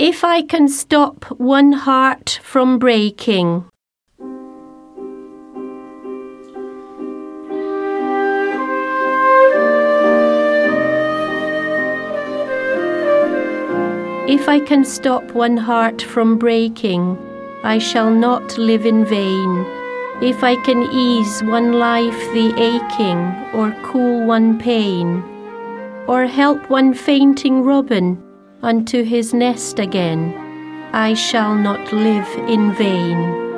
If I can stop one heart from breaking. If I can stop one heart from breaking, I shall not live in vain. If I can ease one life the aching, or cool one pain, or help one fainting robin unto his nest again, I shall not live in vain.